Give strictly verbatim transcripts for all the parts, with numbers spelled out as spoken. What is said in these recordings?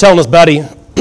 telling his buddy,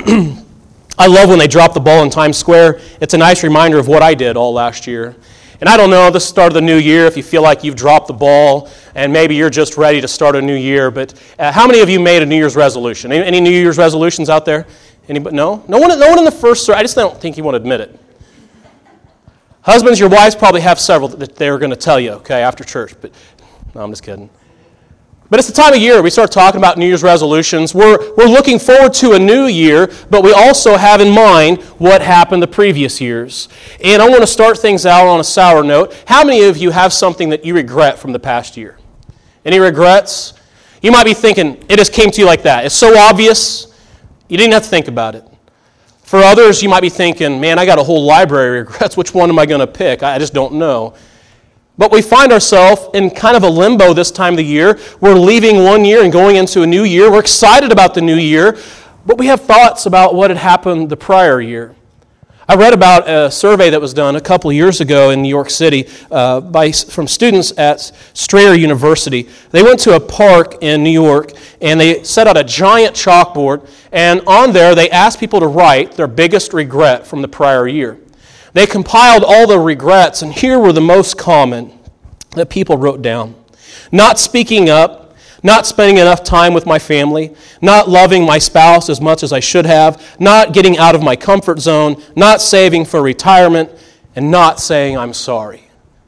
I love when they drop the ball in Times Square. It's a nice reminder of what I did all last year. And I don't know, this is the start of the new year, if you feel like you've dropped the ball and maybe you're just ready to start a new year. But uh, how many of you made a New Year's resolution? Any, any New Year's resolutions out there? Anybody? No? No one, no one in the first service. I just don't think you want to admit it. Husbands, your wives probably have several that they were going to tell you, okay, after church. But no, I'm just kidding. But it's the time of year we start talking about New Year's resolutions. We're, we're looking forward to a new year, but we also have in mind what happened the previous years. And I want to start things out on a sour note. How many of you have something that you regret from the past year? Any regrets? You might be thinking, it just came to you like that. It's so obvious, you didn't have to think about it. For others, you might be thinking, man, I got a whole library of regrets. Which one am I going to pick? I just don't know. But we find ourselves in kind of a limbo this time of the year. We're leaving one year and going into a new year. We're excited about the new year, but we have thoughts about what had happened the prior year. I read about a survey that was done a couple of years ago in New York City uh, by from students at Strayer University. They went to a park in New York, and they set out a giant chalkboard, and on there they asked people to write their biggest regret from the prior year. They compiled all the regrets, and here were the most common that people wrote down. Not speaking up, not spending enough time with my family, not loving my spouse as much as I should have, not getting out of my comfort zone, not saving for retirement, and not saying I'm sorry.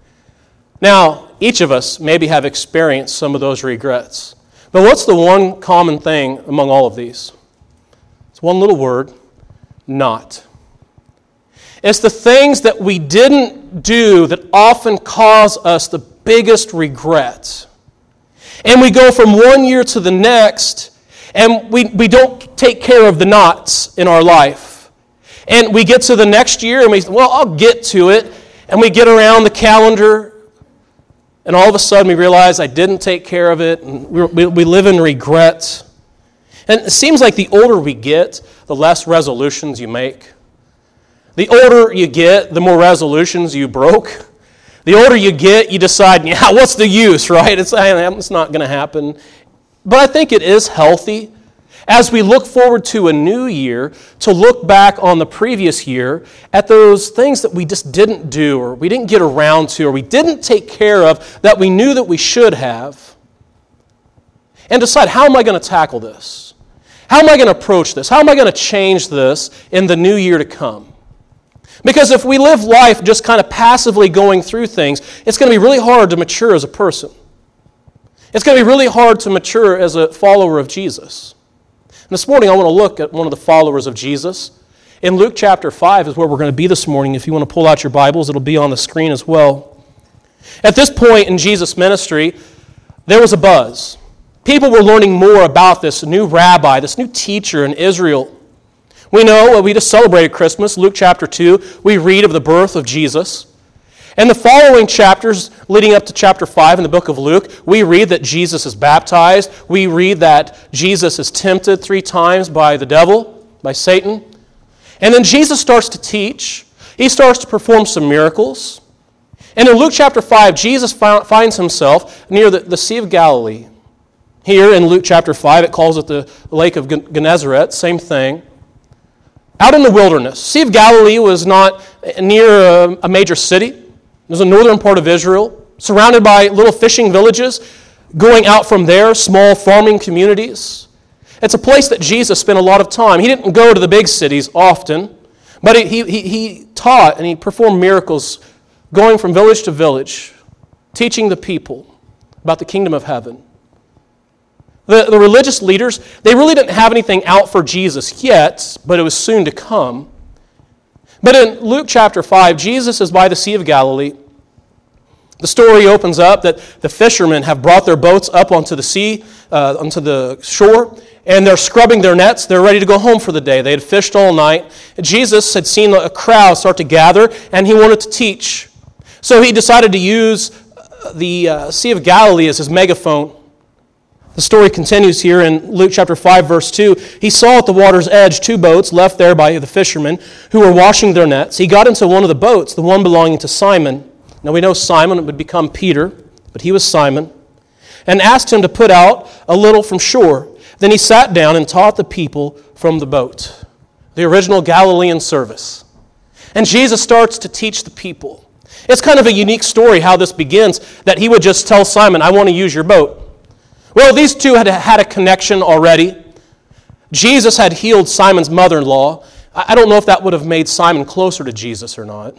Now, each of us maybe have experienced some of those regrets. But what's the one common thing among all of these? It's one little word, not. It's the things that we didn't do that often cause us the biggest regrets. And we go from one year to the next, and we, we don't take care of the knots in our life. And we get to the next year, and we say, well, I'll get to it. And we get around the calendar, and all of a sudden we realize I didn't take care of it, and we, we, we live in regret. And it seems like the older we get, the less resolutions you make. The older you get, the more resolutions you broke. The older you get, you decide, yeah, what's the use, right? It's, it's not going to happen. But I think it is healthy, as we look forward to a new year, to look back on the previous year at those things that we just didn't do, or we didn't get around to, or we didn't take care of that we knew that we should have, and decide, how am I going to tackle this? How am I going to approach this? How am I going to change this in the new year to come? Because if we live life just kind of passively going through things, it's going to be really hard to mature as a person. It's going to be really hard to mature as a follower of Jesus. And this morning I want to look at one of the followers of Jesus. In Luke chapter five is where we're going to be this morning. If you want to pull out your Bibles, it'll be on the screen as well. At this point in Jesus' ministry, there was a buzz. People were learning more about this new rabbi, this new teacher in Israel. We know, we just celebrated Christmas, Luke chapter two. We read of the birth of Jesus. And the following chapters, leading up to chapter five in the book of Luke, we read that Jesus is baptized. We read that Jesus is tempted three times by the devil, by Satan. And then Jesus starts to teach. He starts to perform some miracles. And in Luke chapter five, Jesus finds himself near the, the Sea of Galilee. Here in Luke chapter five, it calls it the Lake of Gennesaret, same thing. Out in the wilderness. Sea of Galilee was not near a, a major city. It was a northern part of Israel, surrounded by little fishing villages, going out from there, small farming communities. It's a place that Jesus spent a lot of time. He didn't go to the big cities often, but he, he, he taught and he performed miracles going from village to village, teaching the people about the kingdom of heaven. The, the religious leaders, they really didn't have anything out for Jesus yet, but it was soon to come. But in Luke chapter five, Jesus is by the Sea of Galilee. The story opens up that the fishermen have brought their boats up onto the sea, uh, onto the shore, and they're scrubbing their nets. They're ready to go home for the day. They had fished all night. Jesus had seen a crowd start to gather, and he wanted to teach. So he decided to use the uh, Sea of Galilee as his megaphone. The story continues here in Luke chapter five, verse two. He saw at the water's edge two boats left there by the fishermen who were washing their nets. He got into one of the boats, the one belonging to Simon. Now we know Simon would become Peter, but he was Simon, and asked him to put out a little from shore. Then he sat down and taught the people from the boat, the original Galilean service. And Jesus starts to teach the people. It's kind of a unique story how this begins, that he would just tell Simon, I want to use your boat. Well, these two had had a connection already. Jesus had healed Simon's mother-in-law. I don't know if that would have made Simon closer to Jesus or not.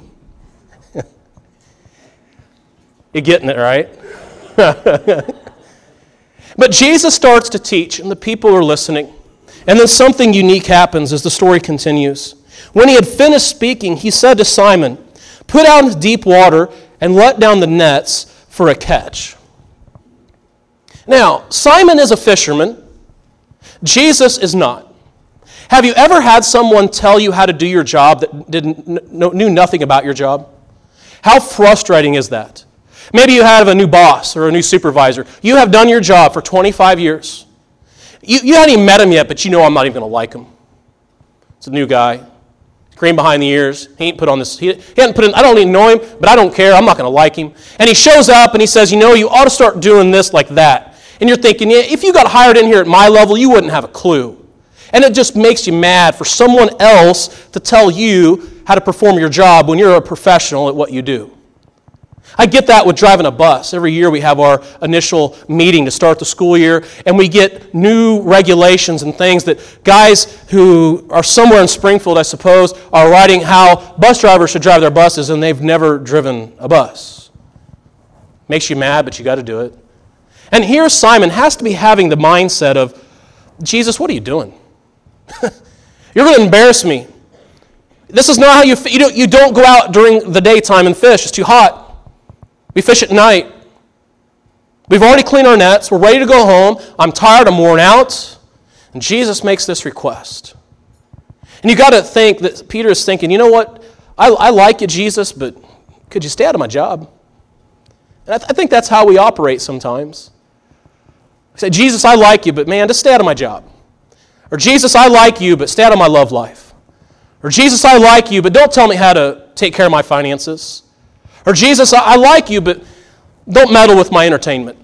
You're getting it, right? But Jesus starts to teach, and the people are listening. And then something unique happens as the story continues. When he had finished speaking, he said to Simon, put out into deep water and let down the nets for a catch. Now, Simon is a fisherman. Jesus is not. Have you ever had someone tell you how to do your job that didn't knew nothing about your job? How frustrating is that? Maybe you have a new boss or a new supervisor. You have done your job for twenty-five years. You, you haven't even met him yet, but you know I'm not even going to like him. It's a new guy. Green behind the ears. He ain't put on this. He, he hasn't put in. I don't even know him, but I don't care. I'm not going to like him. And he shows up and he says, you know, you ought to start doing this like that. And you're thinking, yeah, if you got hired in here at my level, you wouldn't have a clue. And it just makes you mad for someone else to tell you how to perform your job when you're a professional at what you do. I get that with driving a bus. Every year we have our initial meeting to start the school year, and we get new regulations and things that guys who are somewhere in Springfield, I suppose, are writing how bus drivers should drive their buses, and they've never driven a bus. Makes you mad, but you got to do it. And here Simon has to be having the mindset of, Jesus, what are you doing? You're going to embarrass me. This is not how you, you don't, you don't go out during the daytime and fish. It's too hot. We fish at night. We've already cleaned our nets. We're ready to go home. I'm tired. I'm worn out. And Jesus makes this request. And you got to think that Peter is thinking, you know what? I, I like you, Jesus, but could you stay out of my job? And I, th- I think that's how we operate sometimes. We say, Jesus, I like you, but man, just stay out of my job. Or Jesus, I like you, but stay out of my love life. Or Jesus, I like you, but don't tell me how to take care of my finances. Or Jesus, I like you, but don't meddle with my entertainment.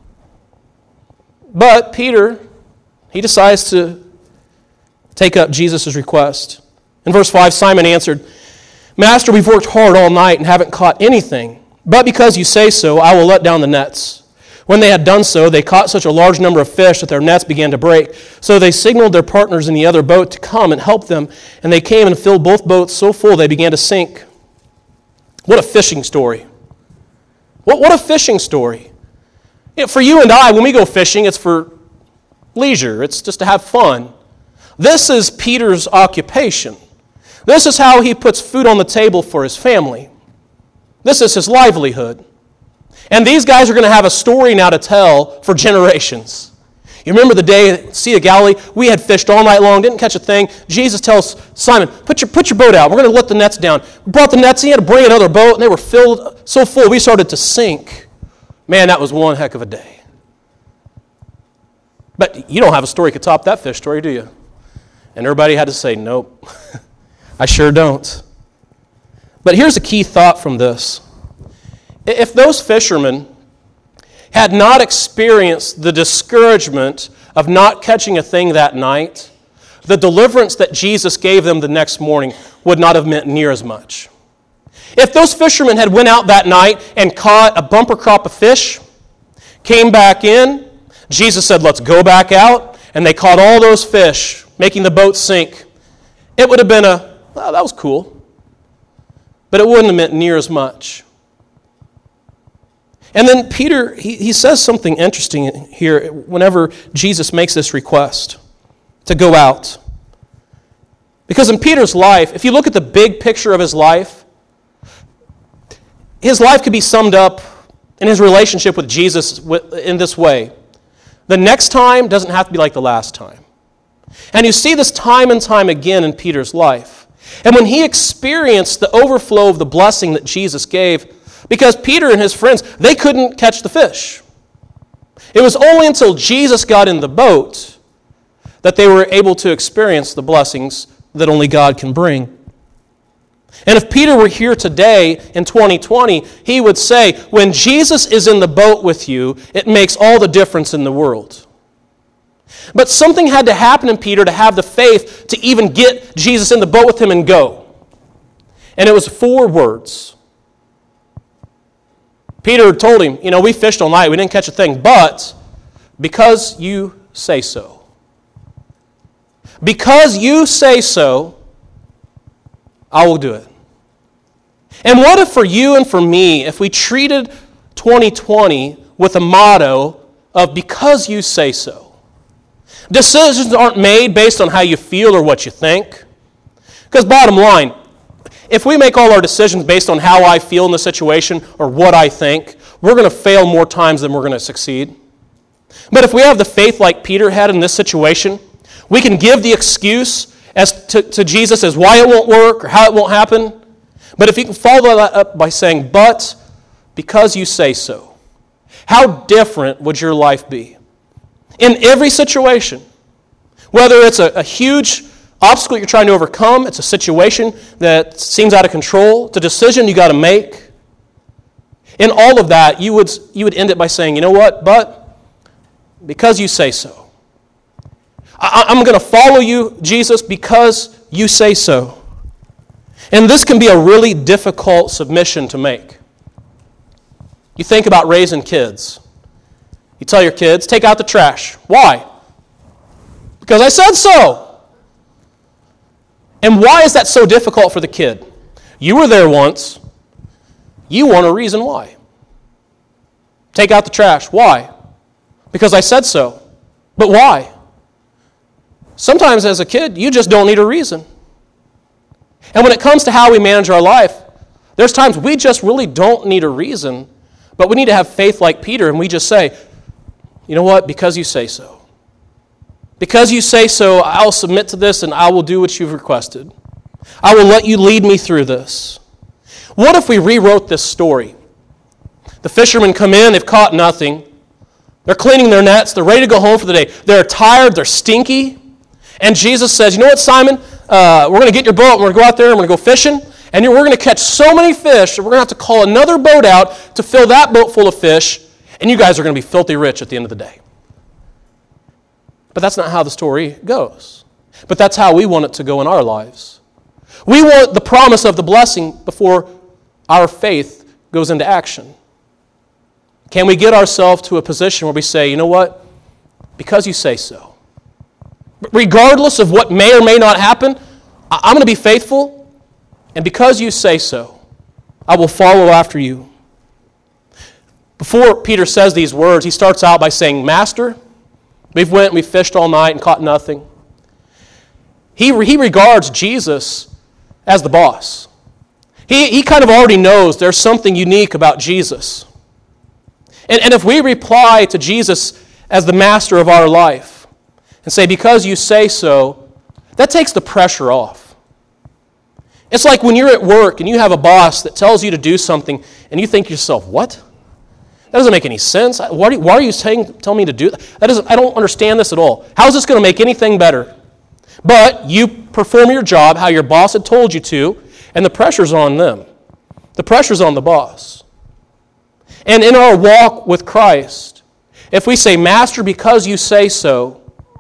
But Peter, he decides to take up Jesus' request. In verse five, Simon answered, Master, we've worked hard all night and haven't caught anything. But because you say so, I will let down the nets. When they had done so, they caught such a large number of fish that their nets began to break. So they signaled their partners in the other boat to come and help them. And they came and filled both boats so full they began to sink. What a fishing story. What, what a fishing story. You know, for you and I, when we go fishing, it's for leisure. It's just to have fun. This is Peter's occupation. This is how he puts food on the table for his family. This is his livelihood. And these guys are going to have a story now to tell for generations. You remember the day at Sea of Galilee? We had fished all night long, didn't catch a thing. Jesus tells Simon, put your, put your boat out. We're going to let the nets down. We brought the nets in, had to bring another boat, and they were filled so full we started to sink. Man, that was one heck of a day. But you don't have a story that could top that fish story, do you? And everybody had to say, nope, I sure don't. But here's a key thought from this. If those fishermen had not experienced the discouragement of not catching a thing that night, the deliverance that Jesus gave them the next morning would not have meant near as much. If those fishermen had went out that night and caught a bumper crop of fish, came back in, Jesus said, let's go back out, and they caught all those fish, making the boat sink, it would have been a, well, that was cool. But it wouldn't have meant near as much. And then Peter, he, he says something interesting here whenever Jesus makes this request to go out. Because in Peter's life, if you look at the big picture of his life, his life could be summed up in his relationship with Jesus in this way. The next time doesn't have to be like the last time. And you see this time and time again in Peter's life. And when he experienced the overflow of the blessing that Jesus gave, because Peter and his friends, they couldn't catch the fish. It was only until Jesus got in the boat that they were able to experience the blessings that only God can bring. And if Peter were here today in twenty twenty, he would say, when Jesus is in the boat with you, it makes all the difference in the world. But something had to happen in Peter to have the faith to even get Jesus in the boat with him and go. And it was four words. Peter told him, you know, we fished all night, we didn't catch a thing, but because you say so. Because you say so, I will do it. And what if for you and for me, if we treated twenty twenty with a motto of because you say so? Decisions aren't made based on how you feel or what you think. Because bottom line, if we make all our decisions based on how I feel in the situation or what I think, we're going to fail more times than we're going to succeed. But if we have the faith like Peter had in this situation, we can give the excuse as to, to Jesus as why it won't work or how it won't happen. But if you can follow that up by saying, but because you say so, how different would your life be? In every situation, whether it's a, a huge obstacle you're trying to overcome, it's a situation that seems out of control, it's a decision you got to make. In all of that, you would, you would end it by saying, you know what, but because you say so. I, I'm going to follow you, Jesus, because you say so. And this can be a really difficult submission to make. You think about raising kids. You tell your kids, take out the trash. Why? Because I said so. And why is that so difficult for the kid? You were there once. You want a reason why. Take out the trash. Why? Because I said so. But why? Sometimes as a kid, you just don't need a reason. And when it comes to how we manage our life, there's times we just really don't need a reason, but we need to have faith like Peter, and we just say, you know what, because you say so. Because you say so, I'll submit to this and I will do what you've requested. I will let you lead me through this. What if we rewrote this story? The fishermen come in, they've caught nothing. They're cleaning their nets, they're ready to go home for the day. They're tired, they're stinky. And Jesus says, you know what, Simon? Uh, we're going to get your boat, and we're going to go out there, and we're going to go fishing, and we're going to catch so many fish that we're going to have to call another boat out to fill that boat full of fish, and you guys are going to be filthy rich at the end of the day. But that's not how the story goes. But that's how we want it to go in our lives. We want the promise of the blessing before our faith goes into action. Can we get ourselves to a position where we say, you know what? Because you say so. Regardless of what may or may not happen, I'm going to be faithful, and because you say so, I will follow after you. Before Peter says these words, he starts out by saying, Master, we've went and we fished all night and caught nothing. He, he regards Jesus as the boss. He, he kind of already knows there's something unique about Jesus. And, and if we reply to Jesus as the master of our life, and say, because you say so, that takes the pressure off. It's like when you're at work and you have a boss that tells you to do something and you think to yourself, what? That doesn't make any sense. Why are you, why are you saying, telling me to do that? That doesn't, I don't understand this at all. How is this going to make anything better? But you perform your job how your boss had told you to, and the pressure's on them. The pressure's on the boss. And in our walk with Christ, if we say, Master, because you say so,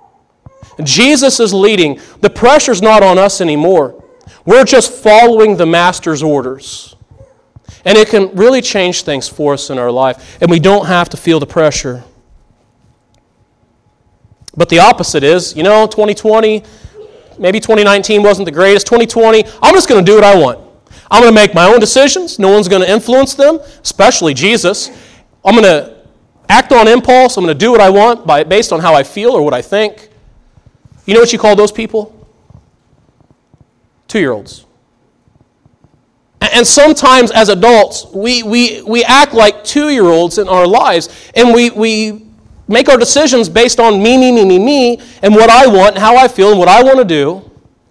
Jesus is leading. The pressure's not on us anymore. We're just following the Master's orders. And it can really change things for us in our life. And we don't have to feel the pressure. But the opposite is, you know, twenty twenty, maybe twenty nineteen wasn't the greatest. twenty twenty, I'm just going to do what I want. I'm going to make my own decisions. No one's going to influence them, especially Jesus. I'm going to act on impulse. I'm going to do what I want by, based on how I feel or what I think. You know what you call those people? Two-year-olds. And sometimes as adults, we, we, we act like two-year-olds in our lives, and we, we make our decisions based on me, me, me, me, me, and what I want, and how I feel, and what I want to do.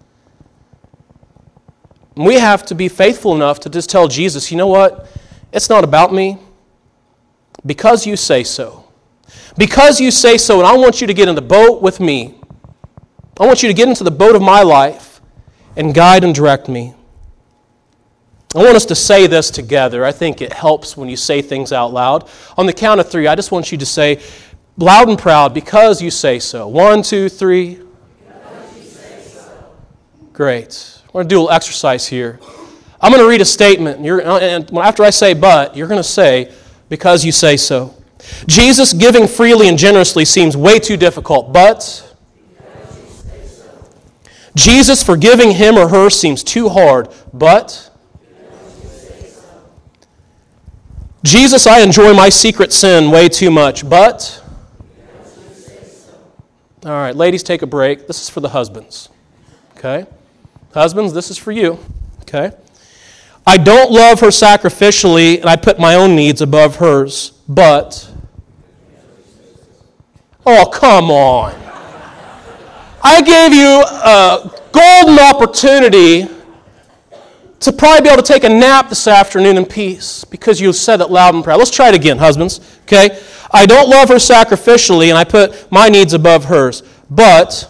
And we have to be faithful enough to just tell Jesus, you know what? It's not about me. Because you say so. Because you say so, and I want you to get in the boat with me. I want you to get into the boat of my life and guide and direct me. I want us to say this together. I think it helps when you say things out loud. On the count of three, I just want you to say, Loud and proud, because you say so. One, two, three. Because you say so. Great. We're going to do a little exercise here. I'm going to read a statement, and, you're, and after I say but, you're going to say, because you say so. Jesus giving freely and generously seems way too difficult, but Because you say so. Jesus forgiving him or her seems too hard, but Because you say so. Jesus, I enjoy my secret sin way too much, but Because you say so. all right, ladies, take a break. This is for the husbands, okay? Husbands, this is for you, okay? I don't love her sacrificially, and I put my own needs above hers, but oh, come on. I gave you a golden opportunity to probably be able to take a nap this afternoon in peace because you said it loud and proud. Let's try it again, husbands. Okay? I don't love her sacrificially, and I put my needs above hers. But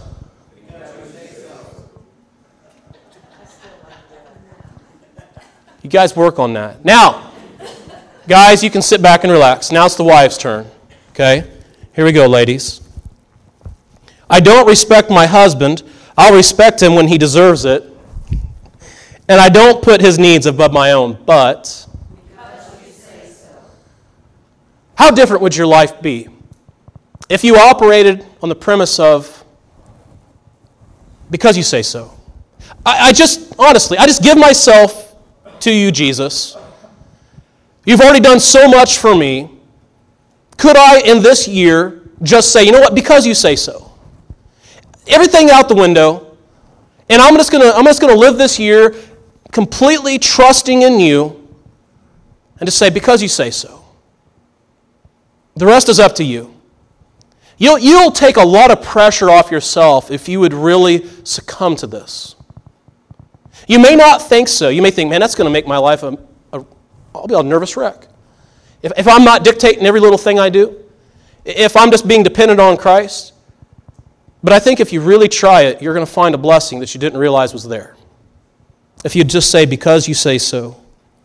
you guys work on that. Now, guys, you can sit back and relax. Now it's the wife's turn. Okay? Here we go, ladies. I don't respect my husband. I'll respect him when he deserves it. And I don't put his needs above my own, but Because you say so. how different would your life be if you operated on the premise of, because you say so? I, I just, honestly, I just give myself to you, Jesus. You've already done so much for me. Could I, in this year, just say, you know what, because you say so? Everything out the window, and I'm just gonna, I'm just gonna live this year completely trusting in you, and to say, because you say so. The rest is up to you. You'll, you'll take a lot of pressure off yourself if you would really succumb to this. You may not think so. You may think, man, that's going to make my life a, a I'll be a nervous wreck. If, if I'm not dictating every little thing I do, if I'm just being dependent on Christ. But I think if you really try it, you're going to find a blessing that you didn't realize was there. If you just say, because you say so.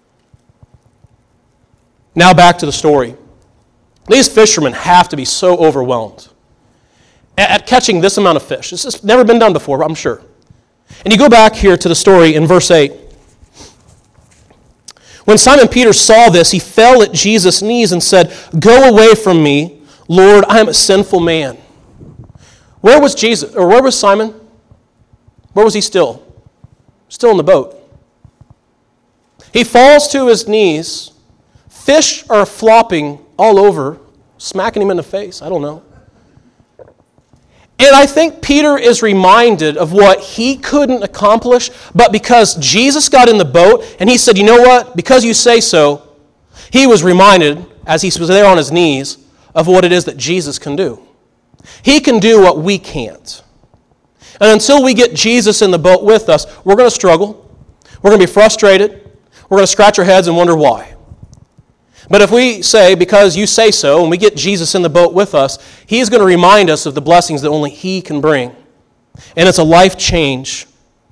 Now back to the story. These fishermen have to be so overwhelmed at, at catching this amount of fish. This has never been done before, I'm sure. And you go back here to the story in verse eight. When Simon Peter saw this, he fell at Jesus' knees and said, "Go away from me, Lord, I am a sinful man." Where was Jesus, or where was Simon? Where was he still? Still in the boat. He falls to his knees. Fish are flopping all over, smacking him in the face. I don't know. And I think Peter is reminded of what he couldn't accomplish, but because Jesus got in the boat and he said, you know what, because you say so, he was reminded, as he was there on his knees, of what it is that Jesus can do. He can do what we can't. And until we get Jesus in the boat with us, we're going to struggle. We're going to be frustrated. We're going to scratch our heads and wonder why. But if we say, because you say so, and we get Jesus in the boat with us, He's going to remind us of the blessings that only He can bring. And it's a life change.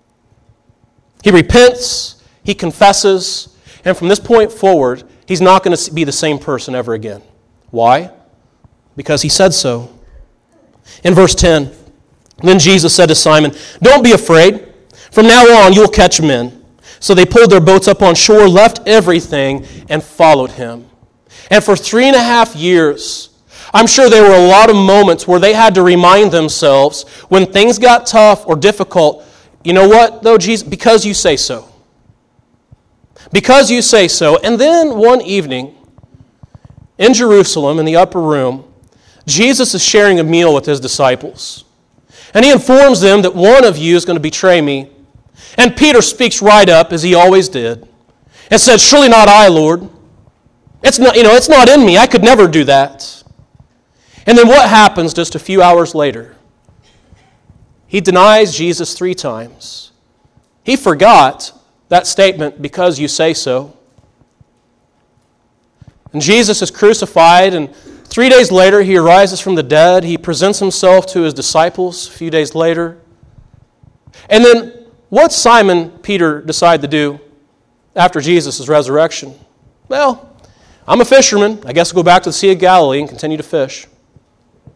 He repents, he confesses, and from this point forward, he's not going to be the same person ever again. Why? Because he said so. In verse ten, then Jesus said to Simon, "Don't be afraid. From now on, you'll catch men." So they pulled their boats up on shore, left everything, and followed him. And for three and a half years, I'm sure there were a lot of moments where they had to remind themselves when things got tough or difficult, you know what, though, Jesus? Because you say so. Because you say so. And then one evening, in Jerusalem, in the upper room, Jesus is sharing a meal with his disciples. And he informs them that one of you is going to betray me. And Peter speaks right up, as he always did, and said, "Surely not I, Lord. It's not, you know, it's not in me. I could never do that." And then what happens just a few hours later? He denies Jesus three times. He forgot that statement, "because you say so." And Jesus is crucified, and three days later he arises from the dead. He presents himself to his disciples a few days later. And then what Simon Peter decide to do after Jesus' resurrection? Well, I'm a fisherman. I guess I'll go back to the Sea of Galilee and continue to fish.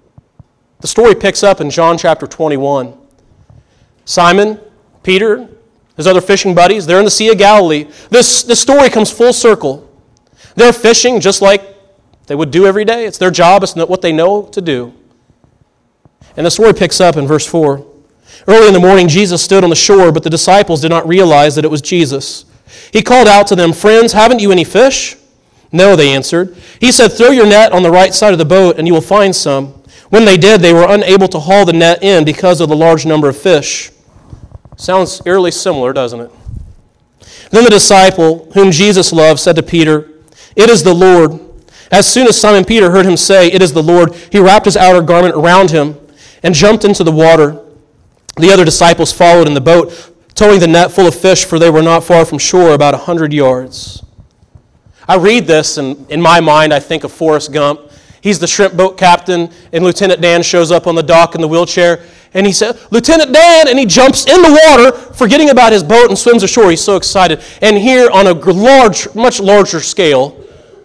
The story picks up in John chapter twenty-one. Simon, Peter, his other fishing buddies, they're in the Sea of Galilee. This, this story comes full circle. They're fishing just like they would do every day. It's their job. It's what they know to do. And the story picks up in verse four. Early in the morning, Jesus stood on the shore, but the disciples did not realize that it was Jesus. He called out to them, "Friends, haven't you any fish?" "No," they answered. He said, "Throw your net on the right side of the boat, and you will find some." When they did, they were unable to haul the net in because of the large number of fish. Sounds eerily similar, doesn't it? Then the disciple, whom Jesus loved, said to Peter, "It is the Lord." As soon as Simon Peter heard him say, "It is the Lord," he wrapped his outer garment around him and jumped into the water. The other disciples followed in the boat, towing the net full of fish, for they were not far from shore, about a hundred yards. I read this, and in my mind I think of Forrest Gump. He's the shrimp boat captain, and Lieutenant Dan shows up on the dock in the wheelchair, and he says, "Lieutenant Dan!" and he jumps in the water, forgetting about his boat, and swims ashore. He's so excited. And here, on a large, much larger scale,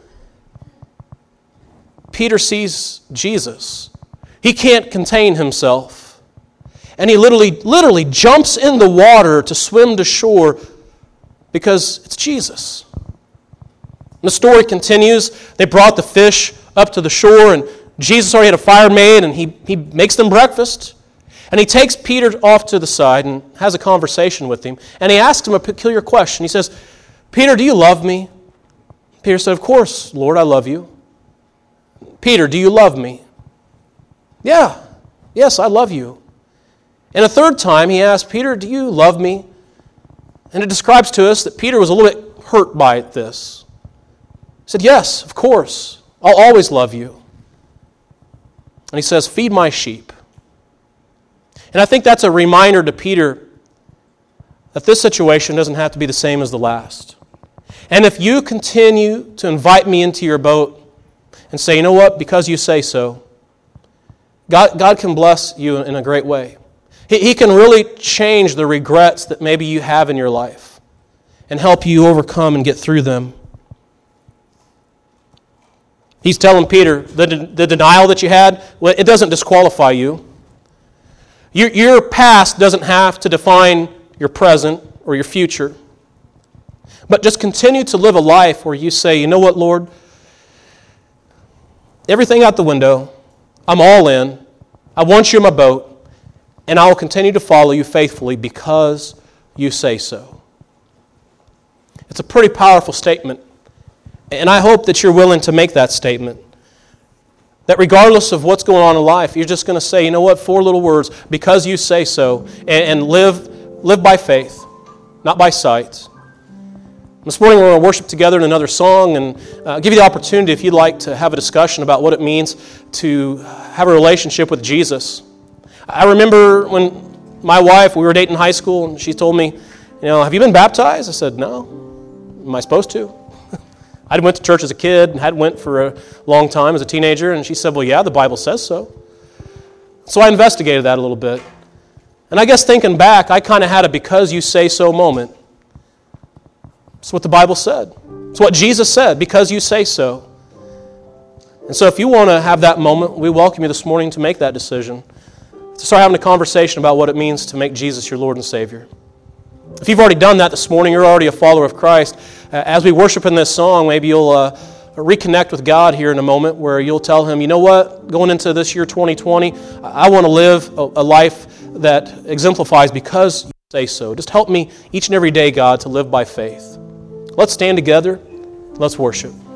Peter sees Jesus. He can't contain himself. And he literally, literally jumps in the water to swim to shore because it's Jesus. And the story continues. They brought the fish up to the shore, and Jesus already had a fire made, and he, he makes them breakfast. And he takes Peter off to the side and has a conversation with him. And he asks him a peculiar question. He says, "Peter, do you love me?" Peter said, "Of course, Lord, I love you." "Peter, do you love me?" "Yeah, yes, I love you." And a third time he asked, "Peter, do you love me?" And it describes to us that Peter was a little bit hurt by this. He said, "Yes, of course. I'll always love you." And he says, "Feed my sheep." And I think that's a reminder to Peter that this situation doesn't have to be the same as the last. And if you continue to invite me into your boat and say, "You know what, because you say so," God, God can bless you in a great way. He, he can really change the regrets that maybe you have in your life and help you overcome and get through them. He's telling Peter, the, the denial that you had, well, it doesn't disqualify you. Your, your past doesn't have to define your present or your future. But just continue to live a life where you say, "You know what, Lord? Everything out the window. I'm all in. I want you in my boat. And I will continue to follow you faithfully because you say so." It's a pretty powerful statement. And I hope that you're willing to make that statement. That regardless of what's going on in life, you're just going to say, "You know what, four little words, because you say so," and, and live, live by faith, not by sight. This morning we're going to worship together in another song and uh, give you the opportunity, if you'd like, to have a discussion about what it means to have a relationship with Jesus. I remember when my wife, we were dating in high school, and she told me, "You know, have you been baptized?" I said, "No." "Am I supposed to?" I went to church as a kid and hadn't went for a long time as a teenager, and she said, "Well, yeah, the Bible says so." So I investigated that a little bit. And I guess thinking back, I kind of had a "because you say so" moment. It's what the Bible said. It's what Jesus said, "because you say so." And so if you want to have that moment, we welcome you this morning to make that decision, to start having a conversation about what it means to make Jesus your Lord and Savior. If you've already done that this morning, you're already a follower of Christ. Uh, as we worship in this song, maybe you'll uh, reconnect with God here in a moment where you'll tell Him, "You know what, going into this year twenty twenty, I want to live a, a life that exemplifies because you say so. Just help me each and every day, God, to live by faith." Let's stand together. Let's worship.